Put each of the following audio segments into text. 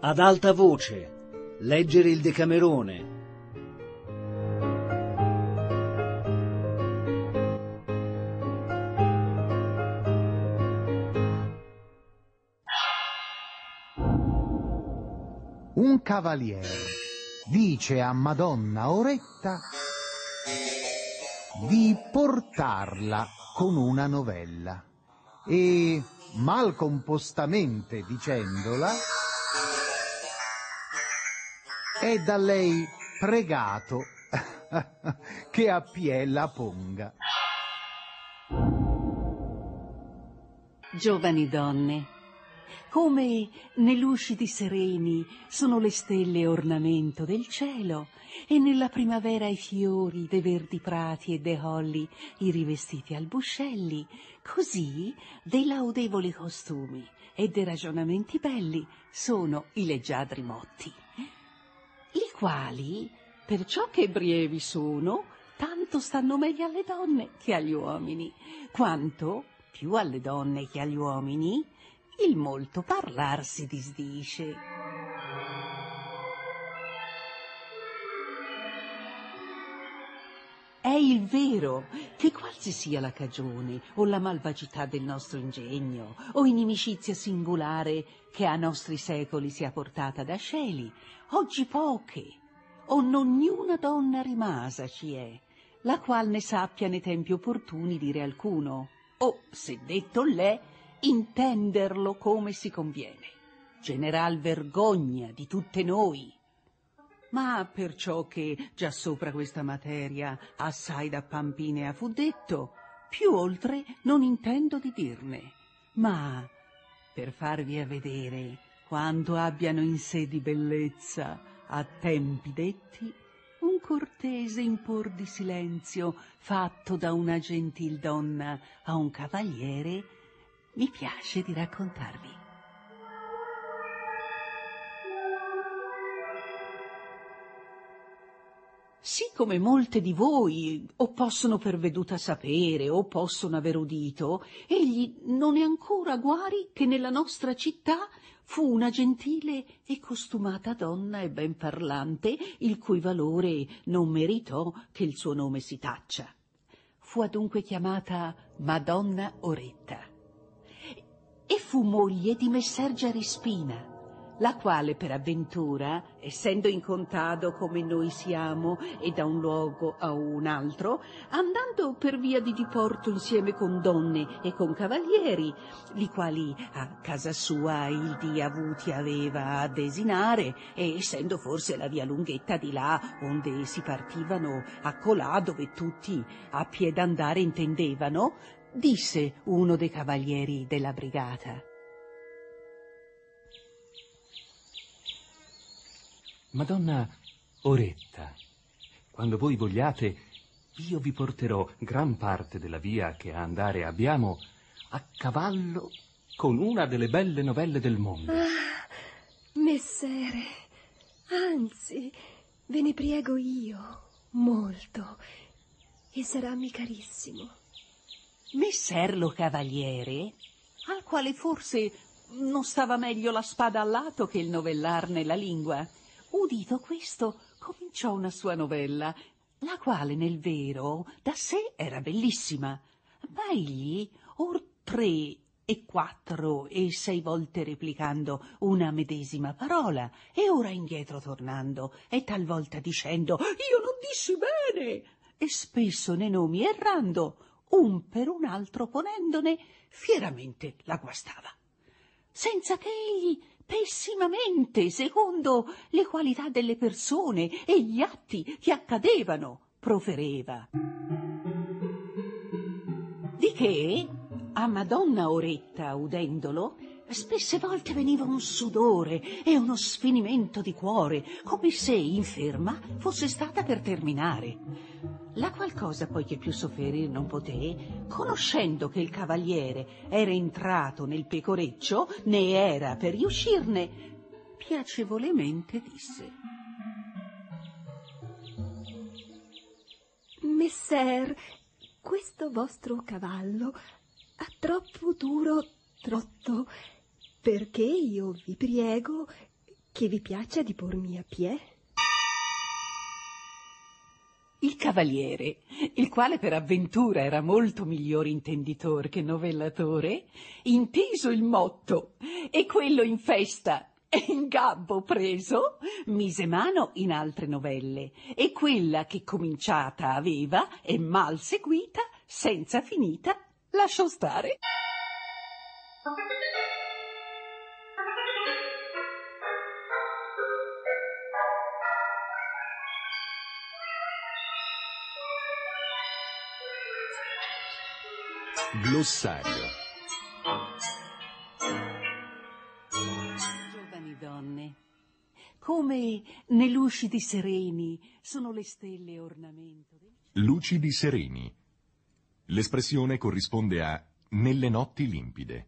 Ad alta voce, leggere il Decamerone. Un cavaliere dice a Madonna Oretta di portarla con una novella e, malcompostamente dicendola, è da lei pregato che a piè la ponga. Giovani donne, come nell'usciti sereni sono le stelle ornamento del cielo, e nella primavera i fiori dei verdi prati e dei colli i rivestiti albuscelli, così dei laudevoli costumi e dei ragionamenti belli sono i leggiadri motti, i quali, perciò che brievi sono, tanto stanno meglio alle donne che agli uomini, quanto più alle donne che agli uomini il molto parlar si disdice. È il vero che qualsi sia la cagione o la malvagità del nostro ingegno o inimicizia singolare che a nostri secoli sia portata da sceli, oggi poche o non niuna donna rimasa ci è, la qual ne sappia nei tempi opportuni dire alcuno, o se detto l'è, intenderlo come si conviene. General vergogna di tutte noi. Ma perciò che già sopra questa materia assai da Pampinea fu detto, più oltre non intendo di dirne, ma per farvi a vedere quanto abbiano in sé di bellezza a tempi detti, un cortese impor di silenzio fatto da una gentil donna a un cavaliere mi piace di raccontarvi. Sì, come molte di voi o possono per veduta sapere o possono aver udito, egli non è ancora guari che nella nostra città fu una gentile e costumata donna e ben parlante, il cui valore non meritò che il suo nome si taccia. Fu adunque chiamata Madonna Oretta e fu moglie di Messer Giarispina, la quale per avventura, essendo in contado come noi siamo e da un luogo a un altro, andando per via di diporto insieme con donne e con cavalieri, li quali a casa sua il dì avuti aveva a desinare, e essendo forse la via lunghetta di là onde si partivano a colà dove tutti a pied andare intendevano, disse uno dei cavalieri della brigata: Madonna Oretta, quando voi vogliate, io vi porterò gran parte della via che a andare abbiamo a cavallo con una delle belle novelle del mondo. Ah, messere, anzi, ve ne priego io, molto, e sarammi carissimo. Messer lo cavaliere, al quale forse non stava meglio la spada al lato che il novellarne la lingua, udito questo, cominciò una sua novella, la quale nel vero da sé era bellissima, ma egli, or 3 e 4 e 6 volte replicando una medesima parola, e ora indietro tornando, e talvolta dicendo «Io non dissi bene», e spesso nei nomi errando, un per un altro ponendone, fieramente la guastava, senza che egli pessimamente, secondo le qualità delle persone e gli atti che accadevano, profereva. Di che a Madonna Oretta, udendolo, spesse volte veniva un sudore e uno sfinimento di cuore, come se inferma fosse stata per terminare. La qual cosa poi che più sofferire non poté, conoscendo che il cavaliere era entrato nel pecoreccio, ne era per riuscirne, piacevolmente disse: Messer, questo vostro cavallo ha troppo duro trotto, perché io vi priego che vi piaccia di pormi a piè? Il cavaliere, il quale per avventura era molto miglior intenditor che novellatore, inteso il motto e quello in festa e in gabbo preso, mise mano in altre novelle, e quella che cominciata aveva e mal seguita, senza finita, lasciò stare. Glossario. Giovani donne, come nei lucidi sereni sono le stelle ornamento del Lucidi sereni. L'espressione corrisponde a nelle notti limpide.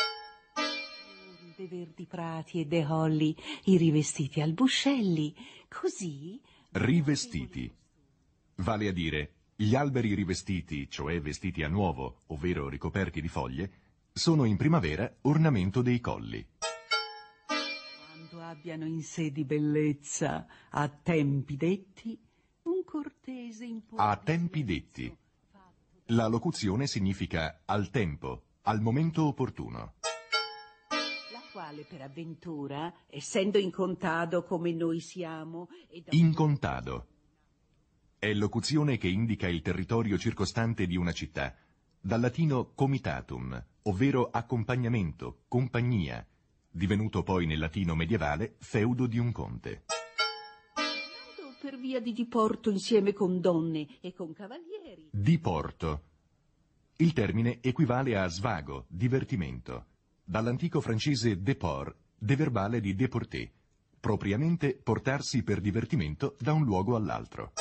dei verdi prati e dei holly, i rivestiti albuscelli, così... Rivestiti. Vale a dire, gli alberi rivestiti, cioè vestiti a nuovo, ovvero ricoperti di foglie, sono in primavera ornamento dei colli. Quando abbiano in sé di bellezza, a tempi detti, un cortese impone... A tempi detti. La locuzione significa al tempo, al momento opportuno. La quale per avventura, essendo in contado come noi siamo... In contado. È locuzione che indica il territorio circostante di una città, dal latino comitatum, ovvero accompagnamento, compagnia, divenuto poi nel latino medievale feudo di un conte. Per via di diporto insieme con donne e con cavalieri. Diporto. Il termine equivale a svago, divertimento, dall'antico francese déport, de verbale di déporter, propriamente portarsi per divertimento da un luogo all'altro.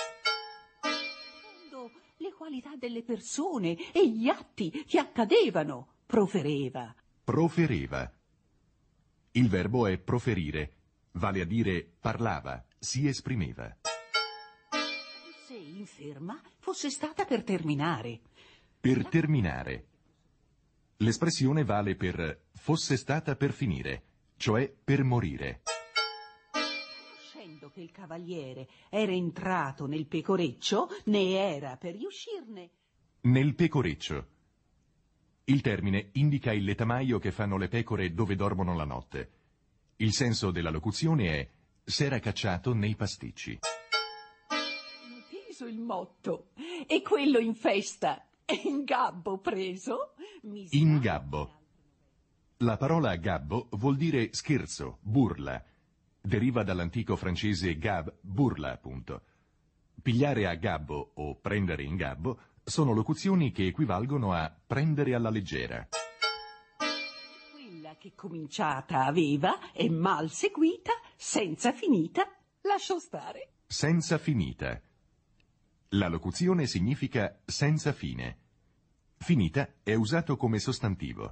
Le qualità delle persone e gli atti che accadevano, profereva. Profereva. Il verbo è proferire, vale a dire parlava, si esprimeva. Se inferma fosse stata per terminare. Per terminare. L'espressione vale per fosse stata per finire, cioè per morire. Conoscendo che il cavaliere era entrato nel pecoreccio, ne era per riuscirne. Nel pecoreccio. Il termine indica il letamaio che fanno le pecore dove dormono la notte. Il senso della locuzione è s'era cacciato nei pasticci. Inteso il motto, e quello in festa e in gabbo preso. In gabbo. La parola gabbo vuol dire scherzo, burla. Deriva dall'antico francese gab, burla appunto. Pigliare a gabbo o prendere in gabbo sono locuzioni che equivalgono a prendere alla leggera. Quella che cominciata aveva e mal seguita, senza finita, lasciò stare. Senza finita. La locuzione significa senza fine. Finita è usato come sostantivo.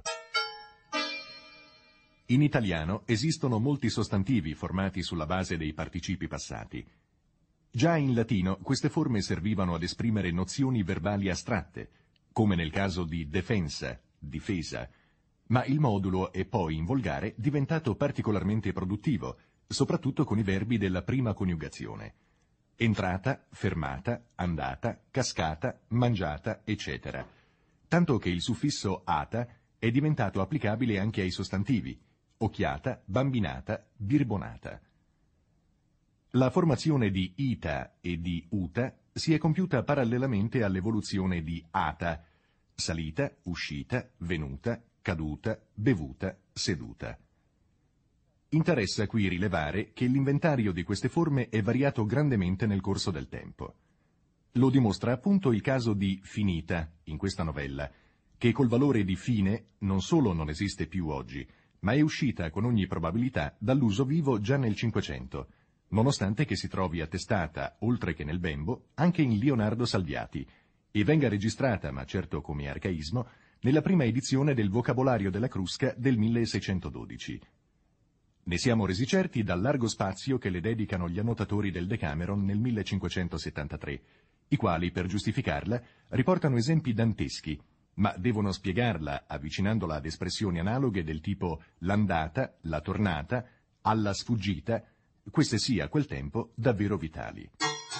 In italiano esistono molti sostantivi formati sulla base dei participi passati. Già in latino queste forme servivano ad esprimere nozioni verbali astratte, come nel caso di defensa, difesa, ma il modulo è poi in volgare diventato particolarmente produttivo, soprattutto con i verbi della prima coniugazione. Entrata, fermata, andata, cascata, mangiata, eccetera. Tanto che il suffisso ata è diventato applicabile anche ai sostantivi, occhiata, bambinata, birbonata. La formazione di ita e di uta si è compiuta parallelamente all'evoluzione di ata, salita, uscita, venuta, caduta, bevuta, seduta. Interessa qui rilevare che l'inventario di queste forme è variato grandemente nel corso del tempo. Lo dimostra appunto il caso di finita, in questa novella, che col valore di fine non solo non esiste più oggi, ma è uscita con ogni probabilità dall'uso vivo già nel Cinquecento, nonostante che si trovi attestata, oltre che nel Bembo, anche in Leonardo Salviati, e venga registrata, ma certo come arcaismo, nella prima edizione del Vocabolario della Crusca del 1612. Ne siamo resi certi dal largo spazio che le dedicano gli annotatori del Decameron nel 1573, i quali, per giustificarla, riportano esempi danteschi, ma devono spiegarla avvicinandola ad espressioni analoghe del tipo l'andata, la tornata, alla sfuggita, queste sì a quel tempo davvero vitali.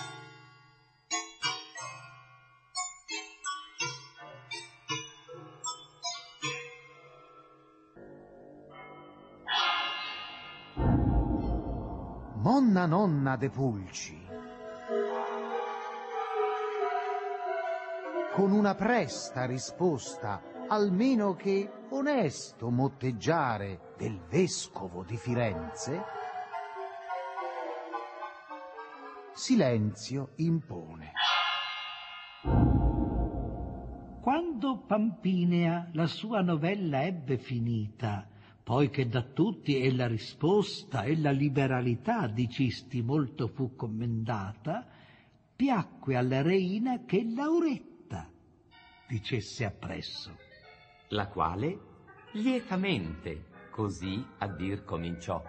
Monna nonna de Pulci, con una presta risposta, almeno che onesto motteggiare del vescovo di Firenze, silenzio impone. Quando Pampinea la sua novella ebbe finita, poi che da tutti e la risposta e la liberalità di Cisti molto fu commendata, piacque alla reina che Lauretta dicesse appresso. La quale lietamente così a dir cominciò.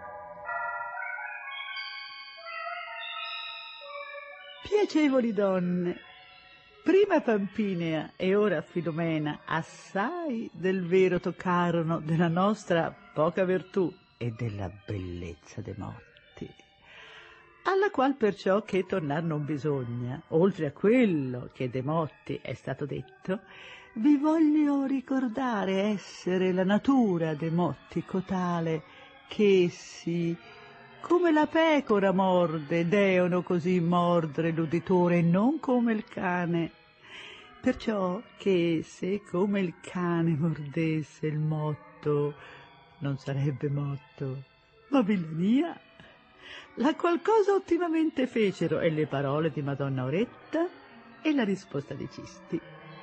Piacevoli donne, prima Pampinea e ora Filomena assai del vero toccarono della nostra poca virtù e della bellezza de motti, alla qual perciò che tornar non bisogna, oltre a quello che de motti è stato detto, vi voglio ricordare essere la natura de motti cotale che essi, come la pecora morde, deono così mordere l'uditore e non come il cane. Perciò che se come il cane mordesse il motto, non sarebbe motto, ma villania. La qual cosa ottimamente fecero e le parole di Madonna Auretta e la risposta di Cisti.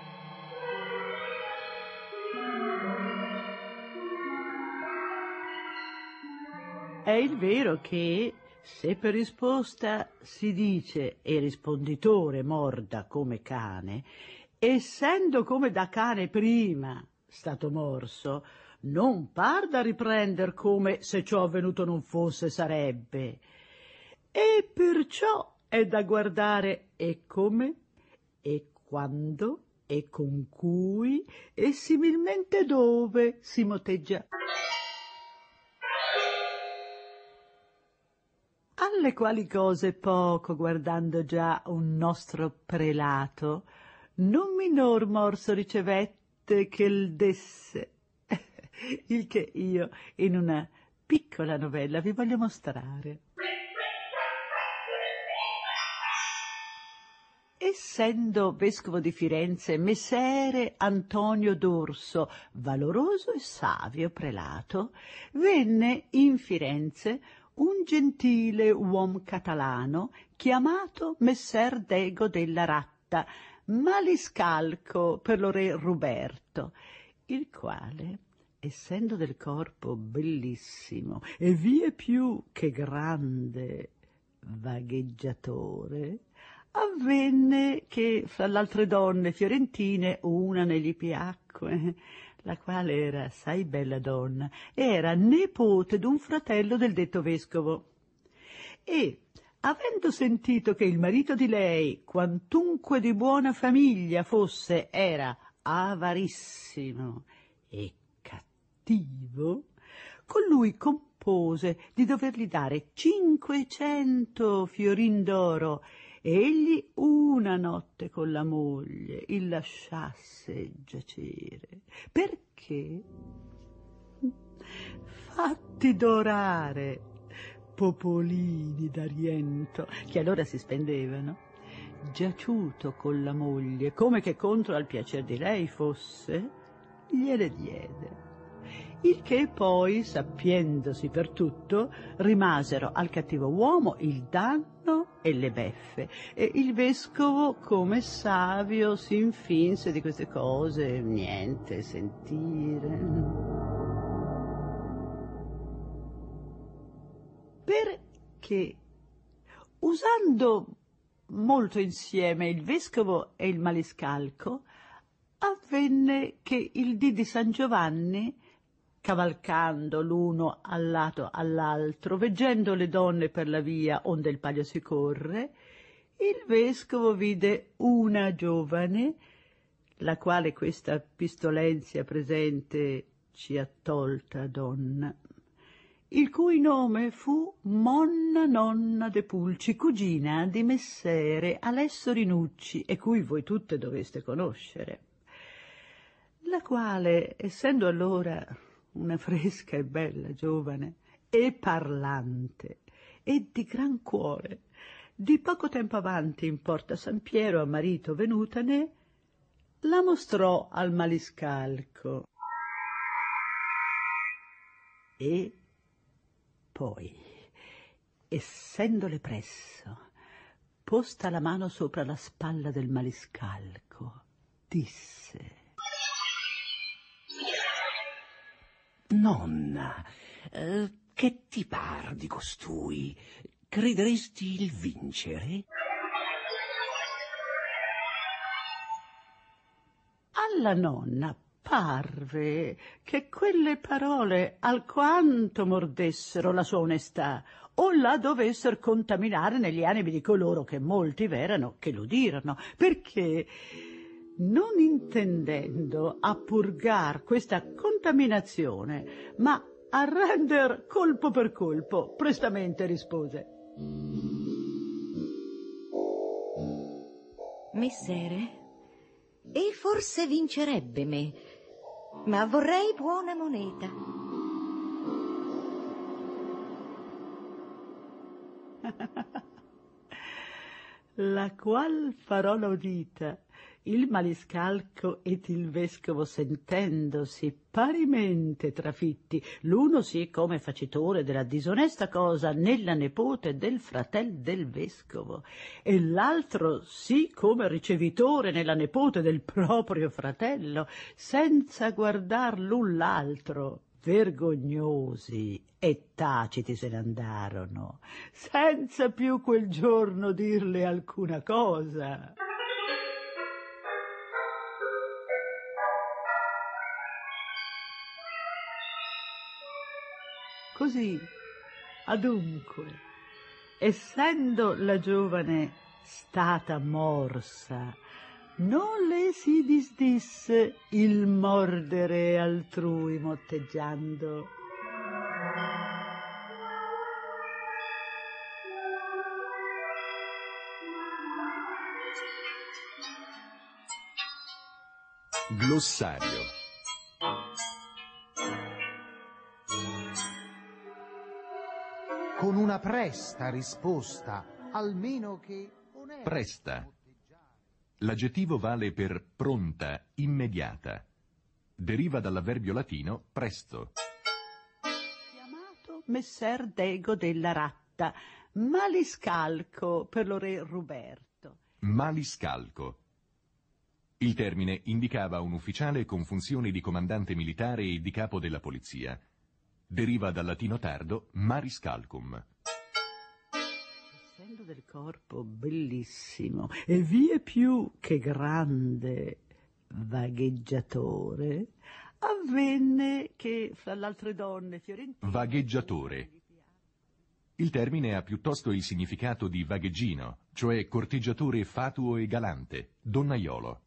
È il vero che, se per risposta si dice e risponditore morda come cane, essendo come da cane prima stato morso, non par da riprender come se ciò avvenuto non fosse sarebbe. E perciò è da guardare e come, e quando, e con cui, e similmente dove si motteggia. Alle quali cose poco guardando già un nostro prelato, non minor morso ricevette che il desse, il che io in una piccola novella vi voglio mostrare. Essendo vescovo di Firenze Messere Antonio d'Orso, valoroso e savio prelato, venne in Firenze un gentile uom catalano chiamato Messer Dego della Ratta, maliscalco per lo re Ruberto, il quale, essendo del corpo bellissimo e vie più che grande vagheggiatore, avvenne che fra l'altre donne fiorentine una ne gli piacque, la quale era assai bella donna, era nepote d'un fratello del detto vescovo. E, avendo sentito che il marito di lei, quantunque di buona famiglia fosse, era avarissimo e cattivo, con lui compose di dovergli dare 500 fiorin d'oro, egli una notte con la moglie il lasciasse giacere, perché fatti dorare popolini d'Ariento, che allora si spendevano, giaciuto con la moglie, come che contro al piacer di lei fosse, gliele diede. Il che poi, sappiendosi per tutto, rimasero al cattivo uomo il danno e le beffe, e il vescovo, come savio, si infinse di queste cose niente sentire. Perché, usando molto insieme il vescovo e il maniscalco, avvenne che il dì di San Giovanni, cavalcando l'uno al lato all'altro, veggendo le donne per la via onde il palio si corre, il vescovo vide una giovane, la quale questa pistolenzia presente ci ha tolta donna, il cui nome fu Monna Nonna de Pulci, cugina di Messere Alesso Rinucci, e cui voi tutte doveste conoscere, la quale, essendo allora una fresca e bella giovane, e parlante, e di gran cuore, di poco tempo avanti in Porta San Piero a marito venutane, la mostrò al maniscalco. E poi, essendole presso, posta la mano sopra la spalla del maniscalco, disse: Nonna, che ti par di costui? Crederesti il vincere? Alla nonna parve che quelle parole alquanto mordessero la sua onestà, o la dovessero contaminare negli animi di coloro che molti v'erano che l'udirono, perché, non intendendo a purgar questa contaminazione, ma a render colpo per colpo, prestamente rispose: Messere, e forse vincerebbe me, ma vorrei buona moneta. La qual parola udita, il maniscalco ed il vescovo sentendosi parimente trafitti, l'uno sì come facitore della disonesta cosa nella nepote del fratel del vescovo, e l'altro sì come ricevitore nella nepote del proprio fratello, senza guardar l'un l'altro, vergognosi e taciti se ne andarono, senza più quel giorno dirle alcuna cosa. Così, adunque, essendo la giovane stata morsa, non le si disdisse il mordere altrui motteggiando. Glossario. Con una presta risposta, almeno che onesto. Presta. L'aggettivo vale per pronta, immediata. Deriva dall'avverbio latino presto. Chiamato Messer Dego della Ratta, maniscalco per lo re Ruberto. Maniscalco. Il termine indicava un ufficiale con funzioni di comandante militare e di capo della polizia. Deriva dal latino tardo mariscalcum. Essendo del corpo bellissimo e vie più che grande vagheggiatore, avvenne che fra l'altre donne fiorentine... Vagheggiatore. Il termine ha piuttosto il significato di vagheggino, cioè corteggiatore fatuo e galante, donnaiolo.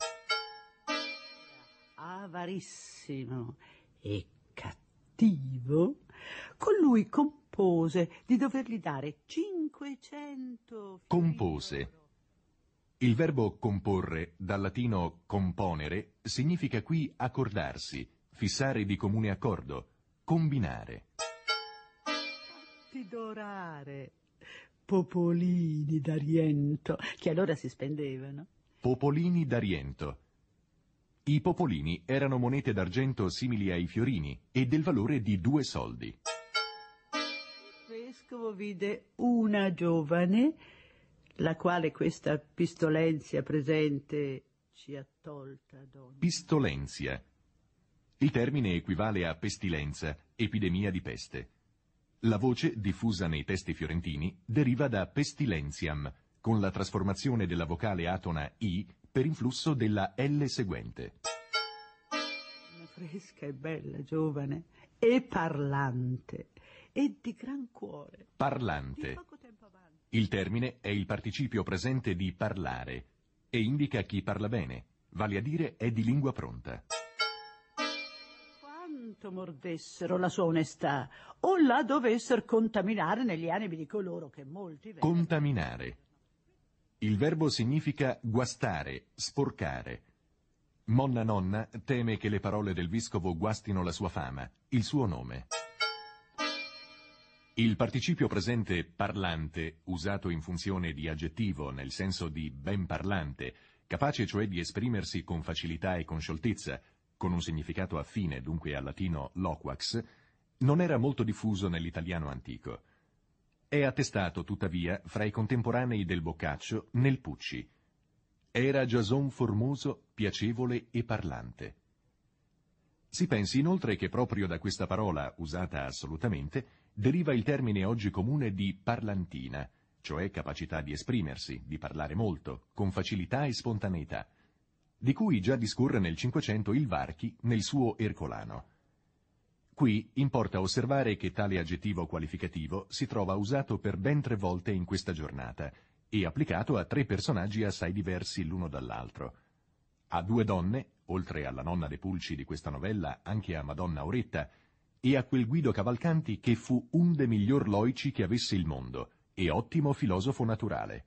Avarissimo e cattivo, con lui compose di dovergli dare 500 Compose. Il verbo comporre, dal latino componere, significa qui accordarsi, fissare di comune accordo, combinare. fatti dorare, popolini d'Ariento, che allora si spendevano. Popolini d'Ariento. I popolini erano monete d'argento simili ai fiorini e del valore di 2 soldi. Il vescovo vide una giovane, la quale questa pistolenzia presente ci ha tolta, donna. Pistolenzia. Il termine equivale a pestilenza, epidemia di peste. La voce, diffusa nei testi fiorentini, deriva da pestilentiam, con la trasformazione della vocale atona I per influsso della L seguente. Una fresca e bella giovane, e parlante, e di gran cuore. Parlante. Di poco tempo avanti. Il termine è il participio presente di parlare e indica chi parla bene, vale a dire è di lingua pronta. quanto mordessero la sua onestà o la dovessero contaminare negli animi di coloro che molti... Contaminare. Il verbo significa guastare, sporcare. Monna Nonna teme che le parole del vescovo guastino la sua fama, il suo nome. Il participio presente parlante, usato in funzione di aggettivo nel senso di ben parlante, capace cioè di esprimersi con facilità e con scioltezza, con un significato affine dunque al latino loquax, non era molto diffuso nell'italiano antico. È attestato, tuttavia, fra i contemporanei del Boccaccio nel Pucci. Era giason formoso, piacevole e parlante. Si pensi inoltre che proprio da questa parola, usata assolutamente, deriva il termine oggi comune di parlantina, cioè capacità di esprimersi, di parlare molto, con facilità e spontaneità, di cui già discorre nel Cinquecento il Varchi nel suo Ercolano. Qui importa osservare che tale aggettivo qualificativo si trova usato per ben 3 volte in questa giornata e applicato a 3 personaggi assai diversi l'uno dall'altro. A 2 donne, oltre alla nonna de Pulci di questa novella, anche a Madonna Auretta, e a quel Guido Cavalcanti che fu un de miglior loici che avesse il mondo, e ottimo filosofo naturale.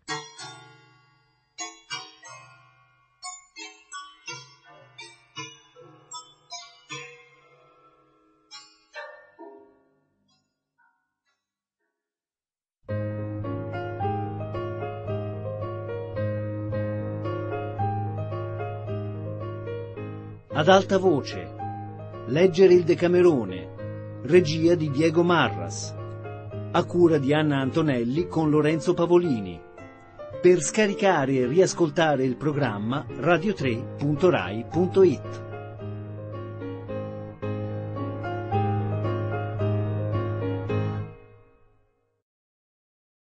Ad alta voce. Leggere il Decamerone. Regia di Diego Marras. A cura di Anna Antonelli con Lorenzo Pavolini. Per scaricare e riascoltare il programma radio3.rai.it.